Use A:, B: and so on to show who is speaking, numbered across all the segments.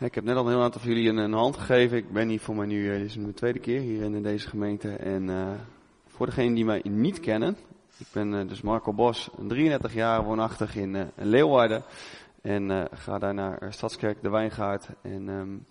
A: Ik heb net al een heel aantal van jullie een hand gegeven. Ik ben hier voor mij nu, dit is mijn tweede keer hier in deze gemeente. En voor degenen die mij niet kennen, ik ben dus Marco Bos, 33 jaar, woonachtig in Leeuwarden. En ga daar naar Stadskerk de Wijngaard. En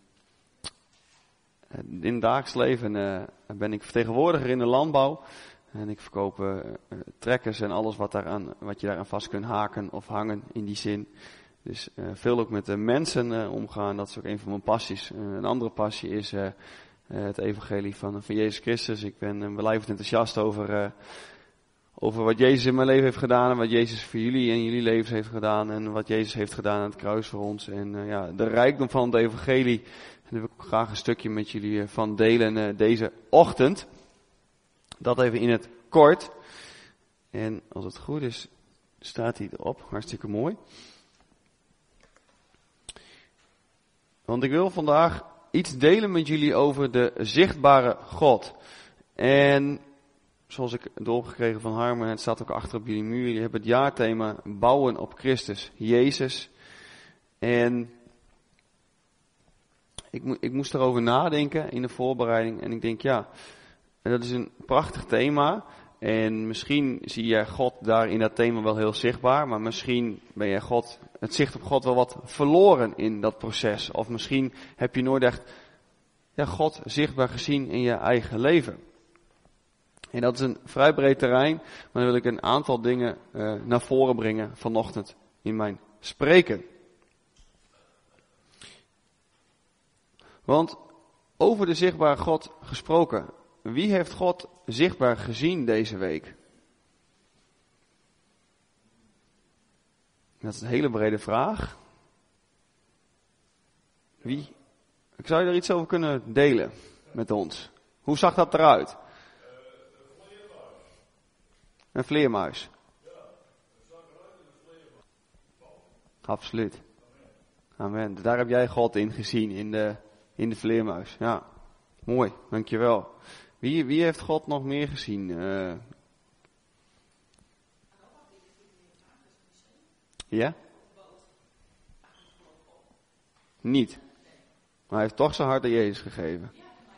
A: in het dagelijks leven ben ik vertegenwoordiger in de landbouw. En ik verkoop trekkers en alles wat je daaraan vast kunt haken of hangen in die zin. Dus veel ook met de mensen omgaan, dat is ook een van mijn passies. Een andere passie is het evangelie van Jezus Christus. Ik ben blijvend enthousiast over wat Jezus in mijn leven heeft gedaan en wat Jezus voor jullie en jullie levens heeft gedaan en wat Jezus heeft gedaan aan het kruis voor ons. En de rijkdom van het evangelie, daar wil ik graag een stukje met jullie van delen deze ochtend. Dat even in het kort. En als het goed is, staat hij erop. Hartstikke mooi. Want ik wil vandaag iets delen met jullie over de zichtbare God. En zoals ik het doorgekregen van Harmen, het staat ook achter op jullie muur. Jullie hebben het jaarthema bouwen op Christus, Jezus. En ik moest erover nadenken in de voorbereiding. En ik denk, dat is een prachtig thema. En misschien zie jij God daar in dat thema wel heel zichtbaar. Maar misschien ben jij het zicht op God wel wat verloren in dat proces. Of misschien heb je nooit echt God zichtbaar gezien in je eigen leven. En dat is een vrij breed terrein. Maar dan wil ik een aantal dingen naar voren brengen vanochtend in mijn spreken. Want over de zichtbare God gesproken. Wie heeft God zichtbaar gezien deze week? Dat is een hele brede vraag. Wie? Ik zou je er iets over kunnen delen met ons. Hoe zag dat eruit? Een vleermuis. Absoluut. Amen. Daar heb jij God in gezien, in de vleermuis. Ja, mooi, dankjewel. Wie heeft God nog meer gezien? Ja? Niet. Maar hij heeft toch zijn hart aan Jezus gegeven.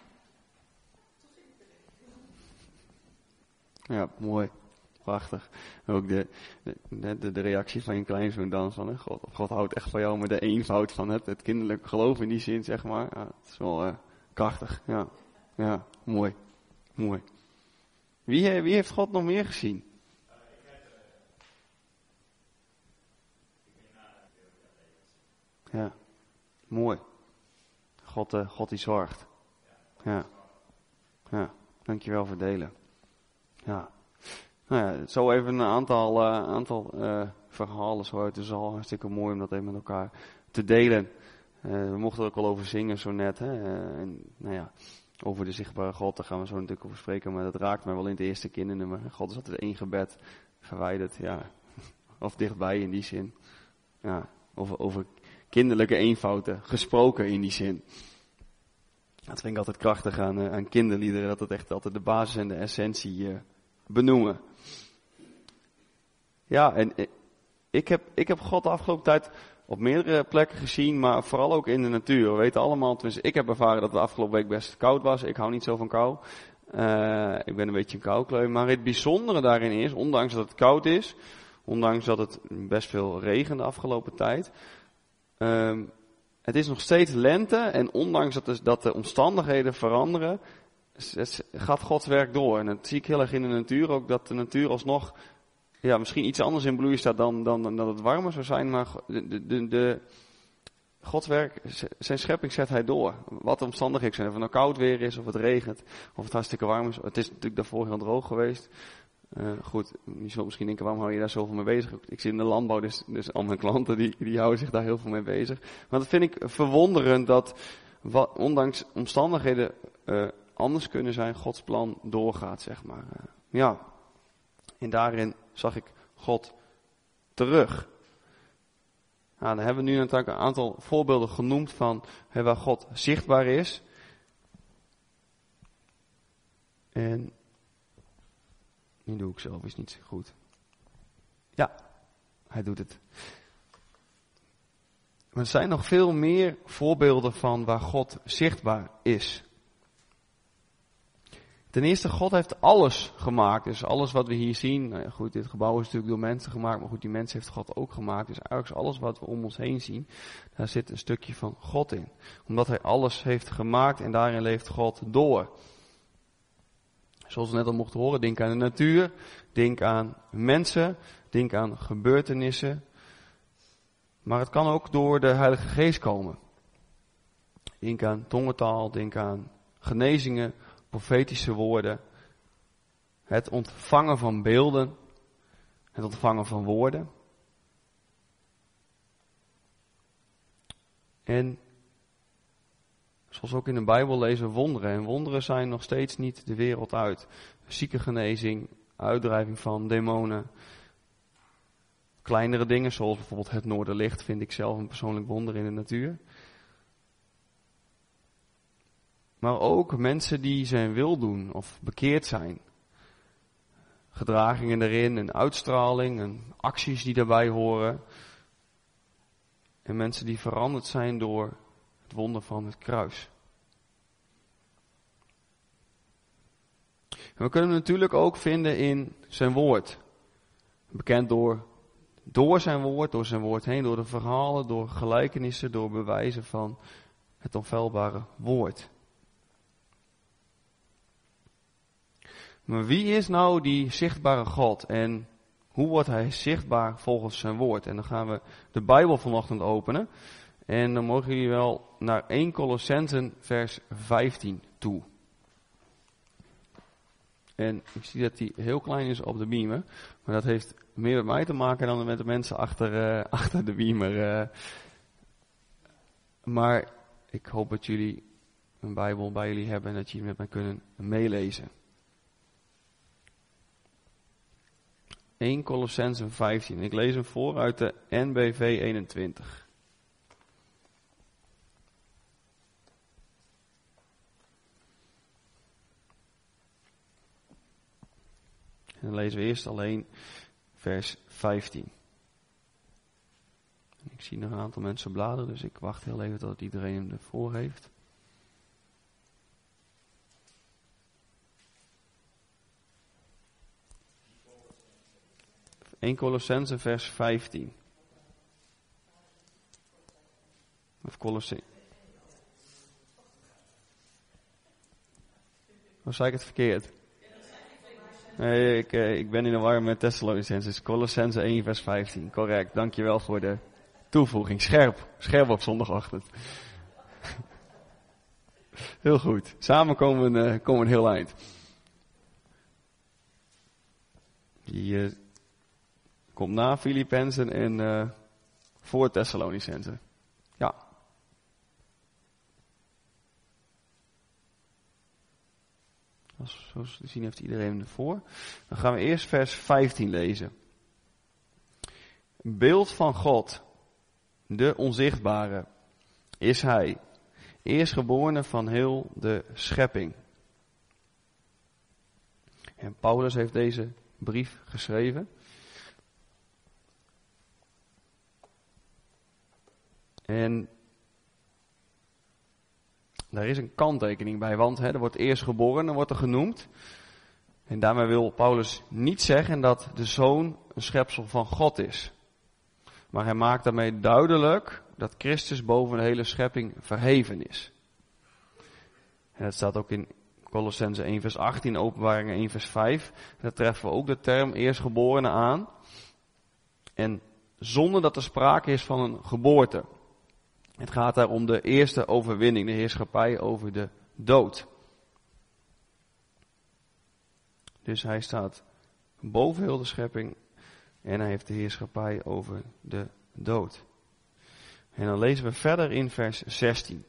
A: Ja, mooi. Prachtig. Ook de reactie van je kleinzoon dan van God houdt echt van jou met de eenvoud van het kinderlijk geloof in die zin, zeg maar. Ja, het is wel krachtig. Ja, mooi. Mooi. Wie heeft God nog meer gezien? Ja, mooi. God die zorgt. Ja, dankjewel voor het delen. Ja. Nou ja, zo even een aantal verhalen zo uit de zaal. Hartstikke mooi om dat even met elkaar te delen. We mochten er ook al over zingen zo net. En over de zichtbare God, daar gaan we zo natuurlijk over spreken. Maar dat raakt mij wel in het eerste kindernummer. God is altijd één gebed verwijderd. Ja. Of dichtbij in die zin. Ja. Over kinderlijke eenvouden gesproken in die zin. Dat vind ik altijd krachtig aan kinderliederen. Dat het echt altijd de basis en de essentie benoemen. Ja, en ik heb God de afgelopen tijd op meerdere plekken gezien, maar vooral ook in de natuur. We weten allemaal, tenminste ik heb ervaren dat het de afgelopen week best koud was. Ik hou niet zo van kou. Ik ben een beetje een koukleu. Maar het bijzondere daarin is, ondanks dat het koud is, ondanks dat het best veel regent de afgelopen tijd, het is nog steeds lente en ondanks dat de omstandigheden veranderen, gaat Gods werk door. En dat zie ik heel erg in de natuur ook, dat de natuur alsnog misschien iets anders in bloei staat dan het warmer zou zijn, maar Gods werk, zijn schepping zet hij door. Wat de omstandigheden zijn, of het nou koud weer is, of het regent, of het hartstikke warm is. Het is natuurlijk daarvoor heel droog geweest. Goed, je zult misschien denken, waarom hou je daar zoveel mee bezig? Ik zit in de landbouw, dus al mijn klanten die houden zich daar heel veel mee bezig. Maar dat vind ik verwonderend dat, ondanks omstandigheden anders kunnen zijn, Gods plan doorgaat, zeg maar. En daarin zag ik God terug. Dan hebben we nu natuurlijk een aantal voorbeelden genoemd van waar God zichtbaar is. En nu doe ik zelf is niet goed. Ja, hij doet het. er zijn nog veel meer voorbeelden van waar God zichtbaar is. Ten eerste, God heeft alles gemaakt. Dus alles wat we hier zien, nou ja, goed, dit gebouw is natuurlijk door mensen gemaakt, maar goed, die mensen heeft God ook gemaakt. Dus eigenlijk is alles wat we om ons heen zien, daar zit een stukje van God in. Omdat hij alles heeft gemaakt en daarin leeft God door. Zoals we net al mochten horen, denk aan de natuur, denk aan mensen, denk aan gebeurtenissen. Maar het kan ook door de Heilige Geest komen. Denk aan tongentaal, denk aan genezingen, profetische woorden. Het ontvangen van beelden, het ontvangen van woorden. En zoals ook in de Bijbel lezen we wonderen. En wonderen zijn nog steeds niet de wereld uit. Ziekengenezing, uitdrijving van demonen. Kleinere dingen, zoals bijvoorbeeld het Noorderlicht, vind ik zelf een persoonlijk wonder in de natuur. Maar ook mensen die zijn wil doen of bekeerd zijn. Gedragingen erin, een uitstraling, en acties die daarbij horen. En mensen die veranderd zijn door het wonder van het kruis. En we kunnen hem natuurlijk ook vinden in zijn woord. Bekend door zijn woord heen, door de verhalen, door gelijkenissen, door bewijzen van het onfeilbare woord. Maar wie is nou die zichtbare God en hoe wordt hij zichtbaar volgens zijn woord? En dan gaan we de Bijbel vanochtend openen en dan mogen jullie wel naar 1 Colossenzen vers 15 toe. En ik zie dat die heel klein is op de beamer, maar dat heeft meer met mij te maken dan met de mensen achter de beamer. Maar ik hoop dat jullie een Bijbel bij jullie hebben en dat jullie met mij kunnen meelezen. 1 Colossenzen 15. Ik lees hem voor uit de NBV 21. En dan lezen we eerst alleen vers 15. Ik zie nog een aantal mensen bladeren, dus ik wacht heel even tot iedereen hem ervoor heeft. (1 Colossenzen vers 15. Of Colossenzen. Of zei ik het verkeerd? Nee, ik ben in de war met Thessalonicenses. Colossenzen 1 vers 15. Correct, dankjewel voor de toevoeging. Scherp op zondagochtend. Heel goed. Samen komen we een heel eind. Die komt na Filippenzen en voor Thessalonicenzen. Ja. Zoals te zien heeft iedereen ervoor. Dan gaan we eerst vers 15 lezen. Beeld van God, de onzichtbare, is hij, eerstgeborene van heel de schepping. En Paulus heeft deze brief geschreven. En daar is een kanttekening bij, want er wordt eerstgeborene, wordt er genoemd. En daarmee wil Paulus niet zeggen dat de zoon een schepsel van God is. Maar hij maakt daarmee duidelijk dat Christus boven de hele schepping verheven is. En dat staat ook in Colossenzen 1 vers 18, Openbaringen 1 vers 5. En daar treffen we ook de term eerstgeborene aan. En zonder dat er sprake is van een geboorte. Het gaat daar om de eerste overwinning, de heerschappij over de dood. Dus hij staat boven heel de schepping en hij heeft de heerschappij over de dood. En dan lezen we verder in vers 16.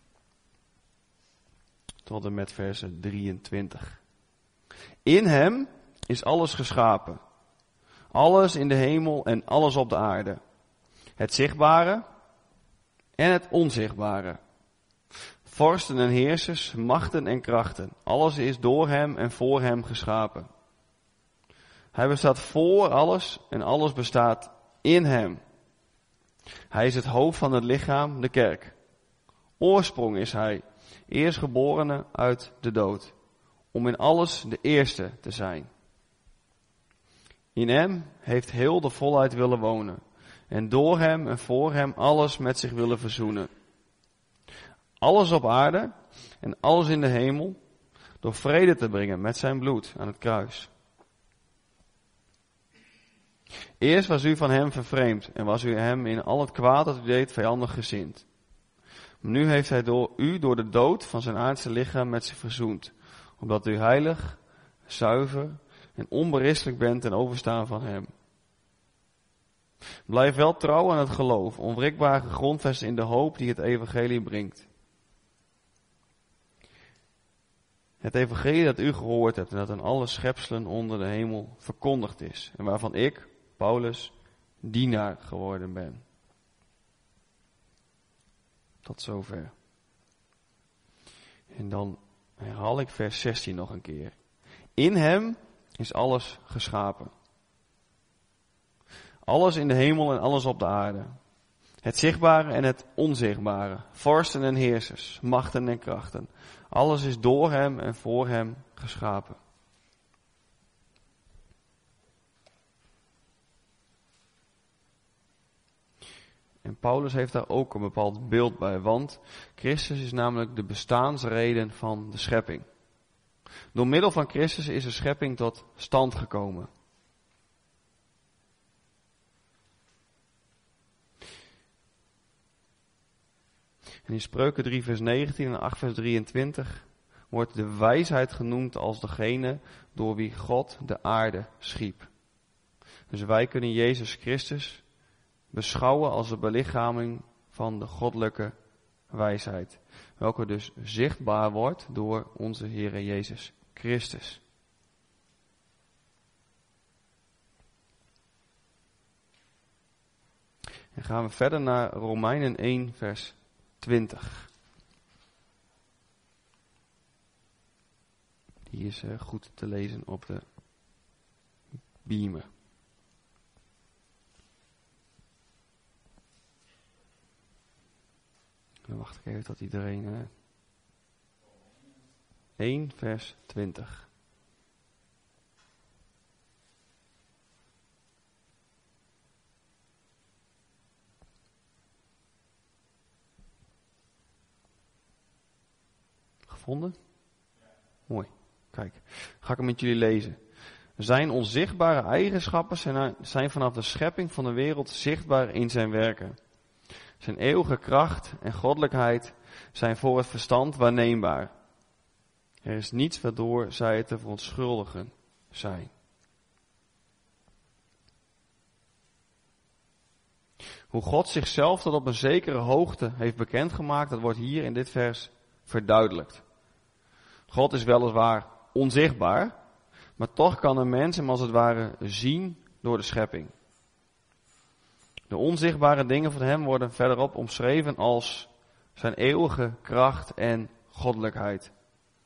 A: Tot en met vers 23. In hem is alles geschapen. Alles in de hemel en alles op de aarde. Het zichtbare en het onzichtbare. Vorsten en heersers, machten en krachten. Alles is door hem en voor hem geschapen. Hij bestaat voor alles en alles bestaat in hem. Hij is het hoofd van het lichaam, de kerk. Oorsprong is hij, eerstgeborene uit de dood, om in alles de eerste te zijn. In hem heeft heel de volheid willen wonen en door hem en voor hem alles met zich willen verzoenen. Alles op aarde en alles in de hemel, door vrede te brengen met zijn bloed aan het kruis. Eerst was u van hem vervreemd en was u hem in al het kwaad dat u deed vijandig gezind. Maar nu heeft hij door de dood van zijn aardse lichaam met zich verzoend, omdat u heilig, zuiver en onberispelijk bent ten overstaan van hem. Blijf wel trouw aan het geloof, onwrikbaar gegrondvest in de hoop die het evangelie brengt. Het evangelie dat u gehoord hebt en dat aan alle schepselen onder de hemel verkondigd is. En waarvan ik, Paulus, dienaar geworden ben. Tot zover. En dan herhaal ik vers 16 nog een keer. In hem is alles geschapen. Alles in de hemel en alles op de aarde. Het zichtbare en het onzichtbare. Vorsten en heersers, machten en krachten. Alles is door hem en voor hem geschapen. En Paulus heeft daar ook een bepaald beeld bij, want Christus is namelijk de bestaansreden van de schepping. Door middel van Christus is de schepping tot stand gekomen. En in Spreuken 3 vers 19 en 8 vers 23 wordt de wijsheid genoemd als degene door wie God de aarde schiep. Dus wij kunnen Jezus Christus beschouwen als de belichaming van de goddelijke wijsheid. Welke dus zichtbaar wordt door onze Heere Jezus Christus. En gaan we verder naar Romeinen 1 vers 20. Die is goed te lezen op de beamer. Dan wacht ik even tot iedereen... 1 vers 20. Gevonden? Ja. Mooi. Kijk, ga ik hem met jullie lezen. Zijn onzichtbare eigenschappen zijn vanaf de schepping van de wereld zichtbaar in zijn werken. Zijn eeuwige kracht en goddelijkheid zijn voor het verstand waarneembaar. Er is niets waardoor zij te verontschuldigen zijn. Hoe God zichzelf tot op een zekere hoogte heeft bekendgemaakt, dat wordt hier in dit vers verduidelijkt. God is weliswaar onzichtbaar, maar toch kan een mens hem als het ware zien door de schepping. De onzichtbare dingen van hem worden verderop omschreven als zijn eeuwige kracht en goddelijkheid.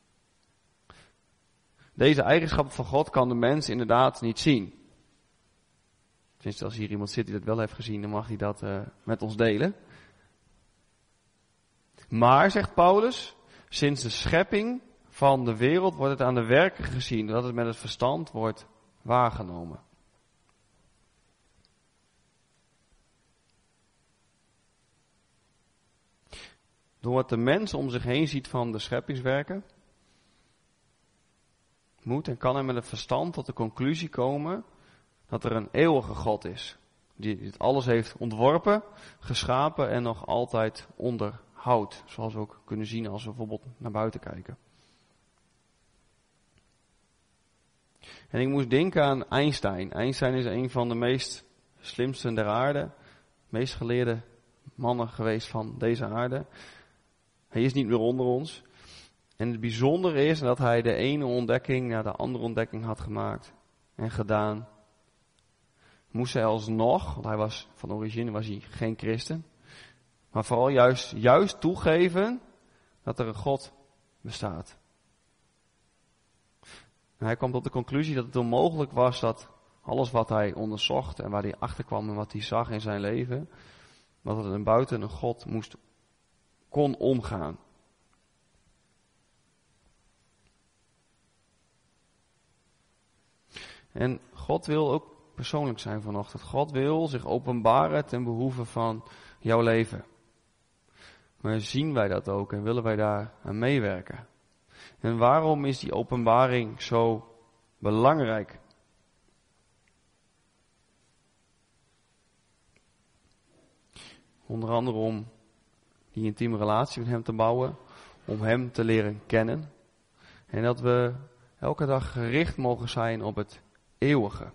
A: Deze eigenschappen van God kan de mens inderdaad niet zien. Tenminste, als hier iemand zit die dat wel heeft gezien, dan mag hij dat met ons delen. Maar, zegt Paulus, sinds de schepping van de wereld wordt het aan de werken gezien, dat het met het verstand wordt waargenomen. Door wat de mens om zich heen ziet van de scheppingswerken, moet en kan hij met het verstand tot de conclusie komen dat er een eeuwige God is. Die dit alles heeft ontworpen, geschapen en nog altijd onderhoudt. Zoals we ook kunnen zien als we bijvoorbeeld naar buiten kijken. En ik moest denken aan Einstein. Einstein is een van de meest slimste der aarde. Meest geleerde mannen geweest van deze aarde. Hij is niet meer onder ons. En het bijzondere is dat hij de ene ontdekking na de andere ontdekking had gemaakt en gedaan. Moest hij alsnog, want hij was van origine was hij geen christen, maar vooral juist toegeven dat er een God bestaat. En hij kwam tot de conclusie dat het onmogelijk was dat alles wat hij onderzocht en waar hij achter kwam en wat hij zag in zijn leven, wat er buiten een God kon omgaan. En God wil ook persoonlijk zijn vanochtend. God wil zich openbaren ten behoeve van jouw leven. Maar zien wij dat ook en willen wij daar aan meewerken? En waarom is die openbaring zo belangrijk? Onder andere om die intieme relatie met hem te bouwen, om hem te leren kennen. En dat we elke dag gericht mogen zijn op het eeuwige.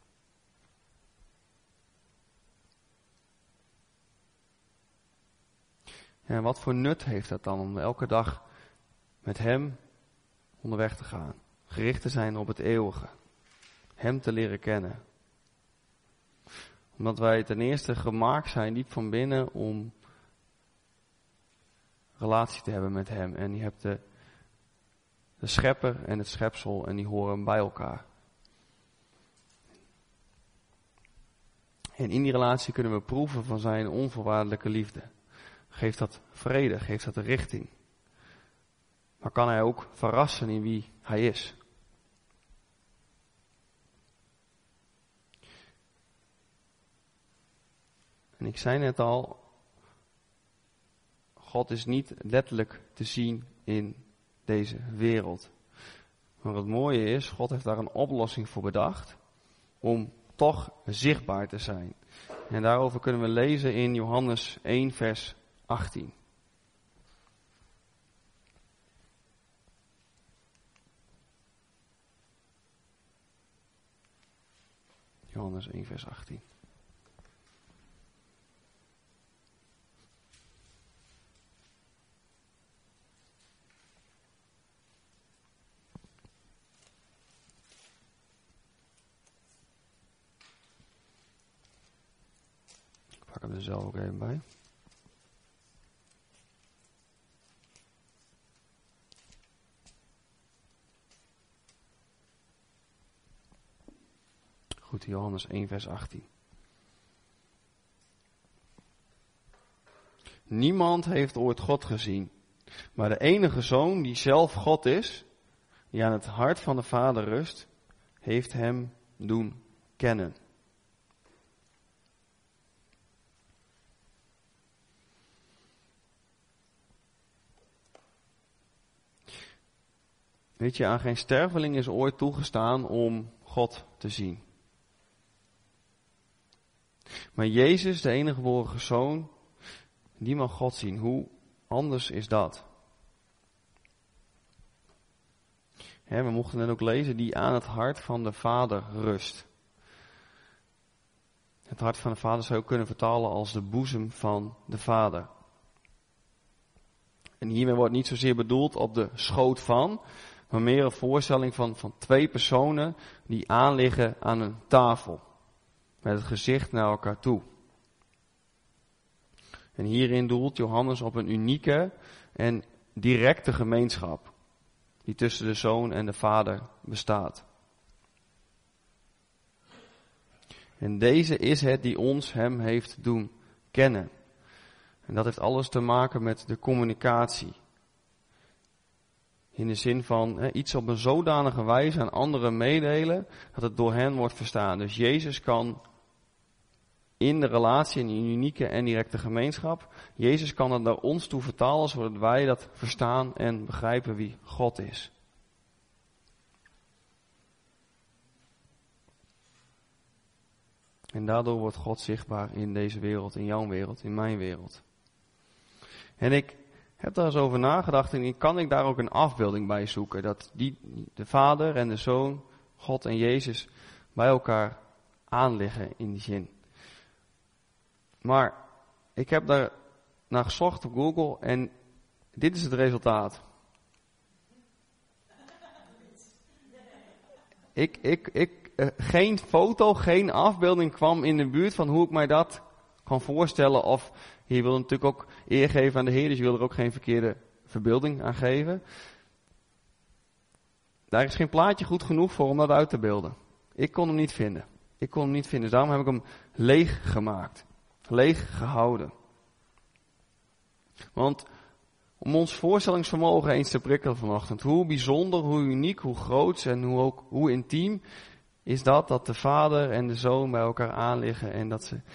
A: En wat voor nut heeft dat dan om elke dag met hem onderweg te gaan? Gericht te zijn op het eeuwige. Hem te leren kennen. Omdat wij ten eerste gemaakt zijn, diep van binnen, om relatie te hebben met hem. En je hebt de schepper en het schepsel en die horen bij elkaar. En in die relatie kunnen we proeven van zijn onvoorwaardelijke liefde. Geeft dat vrede, geeft dat richting. Maar kan hij ook verrassen in wie hij is. En ik zei net al, God is niet letterlijk te zien in deze wereld. Maar het mooie is, God heeft daar een oplossing voor bedacht om toch zichtbaar te zijn. En daarover kunnen we lezen in Johannes 1 vers 18. Johannes 1 vers 18. Ik pak hem er zelf ook even bij. Goed, Johannes 1 vers 18. Niemand heeft ooit God gezien, maar de enige Zoon die zelf God is, die aan het hart van de Vader rust, heeft hem doen kennen. Weet je, aan geen sterveling is ooit toegestaan om God te zien. Maar Jezus, de enige geboren Zoon, die mag God zien. Hoe anders is dat? We mochten net ook lezen, die aan het hart van de Vader rust. Het hart van de Vader zou je kunnen vertalen als de boezem van de Vader. En hiermee wordt niet zozeer bedoeld op de schoot van, maar meer een voorstelling van twee personen die aanliggen aan een tafel. Met het gezicht naar elkaar toe. En hierin doelt Johannes op een unieke en directe gemeenschap. Die tussen de Zoon en de Vader bestaat. En deze is het die ons hem heeft doen kennen. En dat heeft alles te maken met de communicatie. In de zin van iets op een zodanige wijze aan anderen meedelen, dat het door hen wordt verstaan. Dus Jezus kan in de relatie, in die unieke en directe gemeenschap, Jezus kan het naar ons toe vertalen, zodat wij dat verstaan en begrijpen wie God is. En daardoor wordt God zichtbaar in deze wereld, in jouw wereld, in mijn wereld. En ik heb daar eens over nagedacht en kan ik daar ook een afbeelding bij zoeken. Dat de Vader en de Zoon, God en Jezus, bij elkaar aanliggen in die zin. Maar ik heb daar naar gezocht op Google en dit is het resultaat. Geen foto, geen afbeelding kwam in de buurt van hoe ik mij dat kan voorstellen. Of je wil natuurlijk ook eer geven aan de Heer, dus je wil er ook geen verkeerde verbeelding aan geven. Daar is geen plaatje goed genoeg voor om dat uit te beelden. Ik kon hem niet vinden. Dus daarom heb ik hem leeg gemaakt. Leeg gehouden. Want om ons voorstellingsvermogen eens te prikkelen vanochtend. Hoe bijzonder, hoe uniek, hoe groot en hoe intiem is dat de vader en de zoon bij elkaar aanliggen en dat ze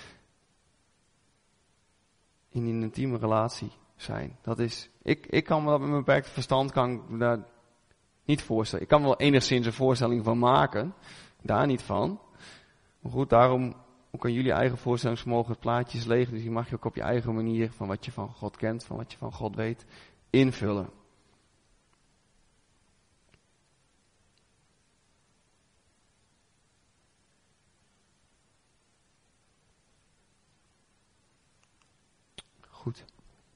A: in een intieme relatie zijn. Dat is, ik kan me dat met mijn beperkte verstand daar niet voorstellen. Ik kan me wel enigszins een voorstelling van maken, daar niet van. Maar goed, daarom ook aan jullie eigen voorstellingsvermogen het plaatje is leeg. Dus die mag je ook op je eigen manier van wat je van God kent, van wat je van God weet, invullen. Goed.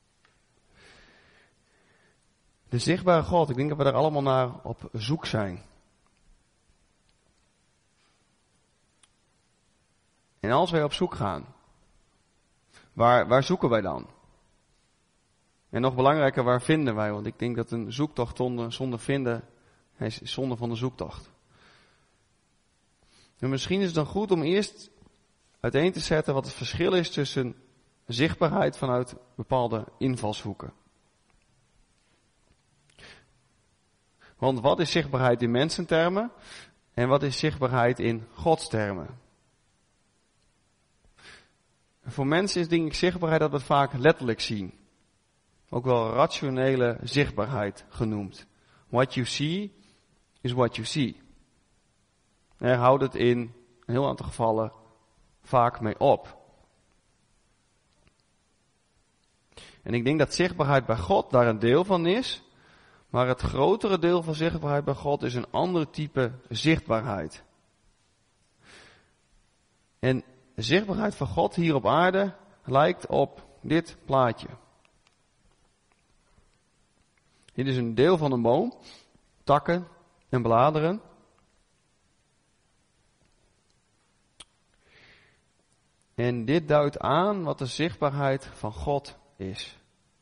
A: De zichtbare God, ik denk dat we daar allemaal naar op zoek zijn. En als wij op zoek gaan, waar zoeken wij dan? En nog belangrijker, waar vinden wij? Want ik denk dat een zoektocht zonder vinden, is zonde van de zoektocht. En misschien is het dan goed om eerst uiteen te zetten wat het verschil is tussen zichtbaarheid vanuit bepaalde invalshoeken. Want wat is zichtbaarheid in mensentermen en wat is zichtbaarheid in Godstermen? Voor mensen is denk ik zichtbaarheid dat we het vaak letterlijk zien. Ook wel rationele zichtbaarheid genoemd. What you see is what you see. Daar houdt het in een heel aantal gevallen vaak mee op. En ik denk dat zichtbaarheid bij God daar een deel van is. Maar het grotere deel van zichtbaarheid bij God is een ander type zichtbaarheid. En de zichtbaarheid van God hier op aarde lijkt op dit plaatje. Dit is een deel van een boom, takken en bladeren. En dit duidt aan wat de zichtbaarheid van God is.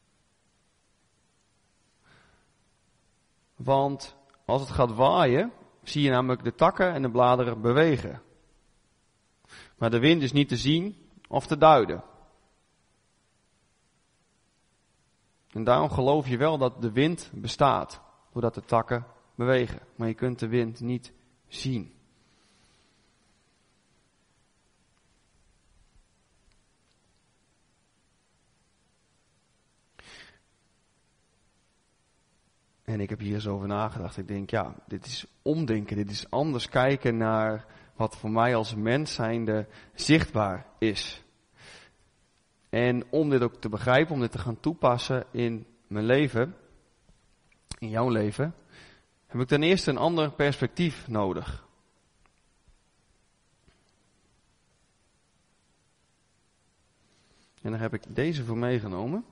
A: Want als het gaat waaien, zie je namelijk de takken en de bladeren bewegen. Maar de wind is niet te zien of te duiden. En daarom geloof je wel dat de wind bestaat, doordat de takken bewegen. Maar je kunt de wind niet zien. En ik heb hier zo over nagedacht. Ik denk, ja, dit is omdenken. Dit is anders kijken naar wat voor mij als mens zijnde zichtbaar is. En om dit ook te begrijpen, om dit te gaan toepassen in mijn leven, in jouw leven, heb ik ten eerste een ander perspectief nodig. En daar heb ik deze voor meegenomen.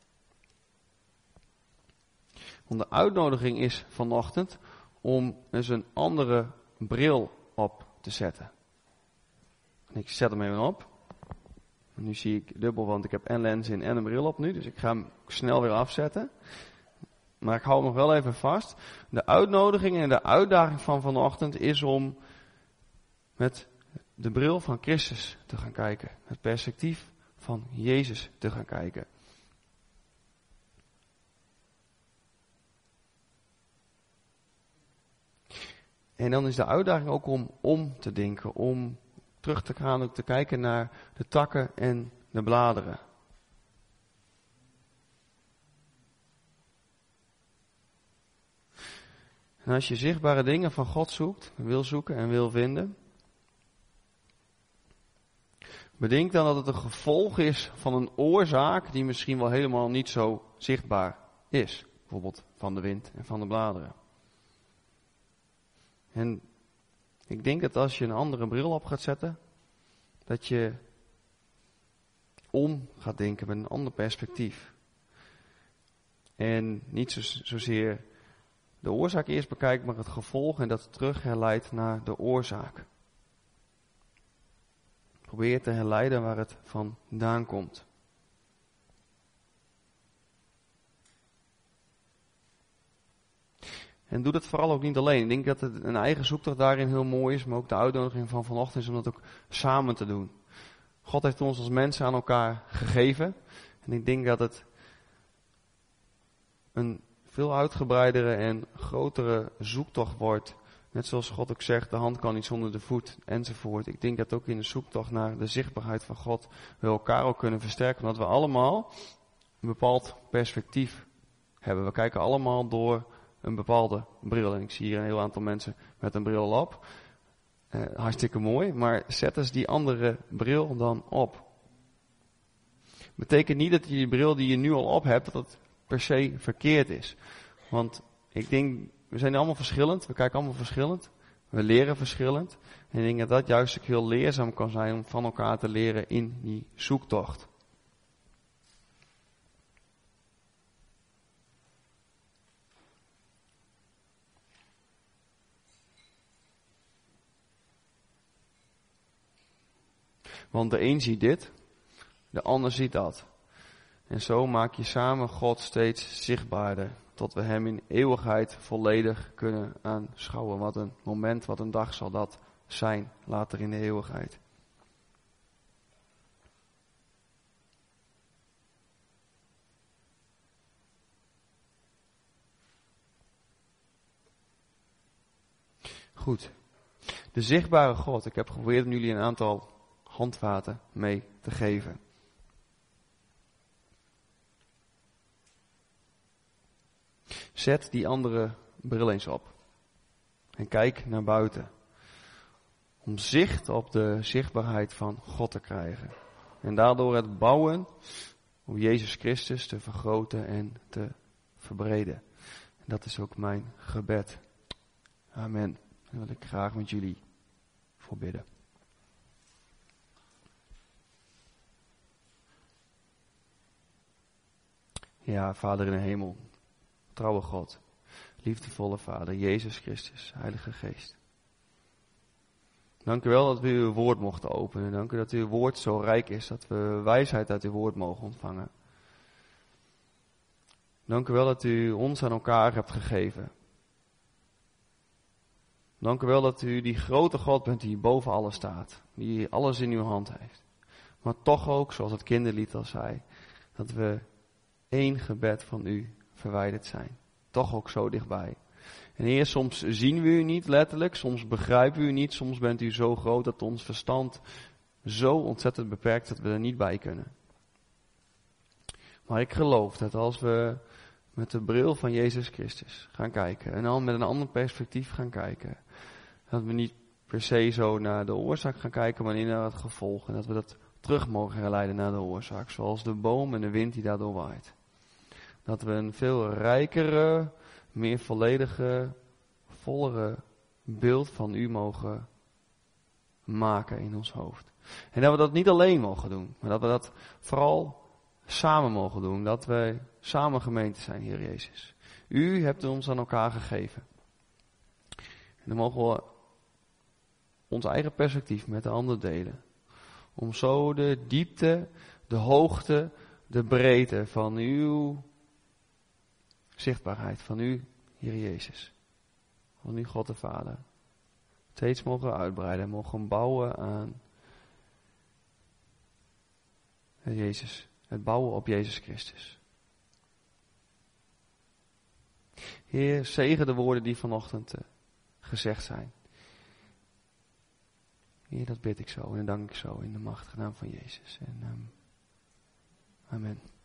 A: Want de uitnodiging is vanochtend om eens een andere bril op te zetten. En ik zet hem even op. Nu zie ik dubbel, want ik heb en lens in en een bril op nu. Dus ik ga hem snel weer afzetten. Maar ik hou hem nog wel even vast. De uitnodiging en de uitdaging van vanochtend is om met de bril van Christus te gaan kijken. Het perspectief van Jezus te gaan kijken. En dan is de uitdaging ook om te denken, om terug te gaan, ook te kijken naar de takken en de bladeren. En als je zichtbare dingen van God zoekt, wil zoeken en wil vinden, bedenk dan dat het een gevolg is van een oorzaak die misschien wel helemaal niet zo zichtbaar is. Bijvoorbeeld van de wind en van de bladeren. En ik denk dat als je een andere bril op gaat zetten, dat je om gaat denken met een ander perspectief. En niet zozeer de oorzaak eerst bekijkt, maar het gevolg en dat terug herleidt naar de oorzaak. Probeer te herleiden waar het vandaan komt. En doe dat vooral ook niet alleen. Ik denk dat het een eigen zoektocht daarin heel mooi is, maar ook de uitnodiging van vanochtend is om dat ook samen te doen. God heeft ons als mensen aan elkaar gegeven. En ik denk dat het een veel uitgebreidere en grotere zoektocht wordt. Net zoals God ook zegt, de hand kan niet zonder de voet, enzovoort. Ik denk dat ook in de zoektocht naar de zichtbaarheid van God we elkaar ook kunnen versterken. Omdat we allemaal een bepaald perspectief hebben. We kijken allemaal door een bepaalde bril. En ik zie hier een heel aantal mensen met een bril op. Hartstikke mooi, maar zet eens die andere bril dan op. Betekent niet dat die bril die je nu al op hebt, dat het per se verkeerd is. Want ik denk, we zijn allemaal verschillend, we kijken allemaal verschillend, we leren verschillend. En ik denk dat dat juist ook heel leerzaam kan zijn om van elkaar te leren in die zoektocht. Want de een ziet dit, de ander ziet dat. En zo maak je samen God steeds zichtbaarder, tot we hem in eeuwigheid volledig kunnen aanschouwen. Wat een moment, wat een dag zal dat zijn, later in de eeuwigheid. Goed. De zichtbare God. Ik heb geprobeerd om jullie een aantal handvaten mee te geven. Zet die andere bril eens op. En kijk naar buiten. Om zicht op de zichtbaarheid van God te krijgen. En daardoor het bouwen op Jezus Christus te vergroten en te verbreden. En dat is ook mijn gebed. Amen. Daar wil ik graag met jullie voor bidden. Ja, Vader in de hemel. Trouwe God, liefdevolle Vader, Jezus Christus, Heilige Geest. Dank u wel dat we uw woord mochten openen. Dank u dat uw woord zo rijk is, dat we wijsheid uit uw woord mogen ontvangen. Dank u wel dat u ons aan elkaar hebt gegeven. Dank u wel dat u die grote God bent die boven alles staat, die alles in uw hand heeft. Maar toch ook, zoals het kinderlied al zei, dat we één gebed van u verwijderd zijn. Toch ook zo dichtbij. En Heer, soms zien we u niet letterlijk, soms begrijpen we u niet, soms bent u zo groot dat ons verstand zo ontzettend beperkt dat we er niet bij kunnen. Maar ik geloof dat als we met de bril van Jezus Christus gaan kijken en dan met een ander perspectief gaan kijken, dat we niet per se zo naar de oorzaak gaan kijken, maar naar het gevolg. En dat we dat terug mogen herleiden naar de oorzaak, zoals de boom en de wind die daardoor waait. Dat we een veel rijkere, meer volledige, vollere beeld van u mogen maken in ons hoofd. En dat we dat niet alleen mogen doen, maar dat we dat vooral samen mogen doen. Dat wij samen gemeente zijn, Heer Jezus. U hebt ons aan elkaar gegeven. En dan mogen we ons eigen perspectief met de ander delen. Om zo de diepte, de hoogte, de breedte van uw zichtbaarheid, van u, Heer Jezus. Van u, God de Vader. Steeds mogen uitbreiden, mogen bouwen aan Jezus. Het bouwen op Jezus Christus. Heer, zegen de woorden die vanochtend gezegd zijn. Heer, dat bid ik zo en dank ik zo in de machtige naam van Jezus. En, amen.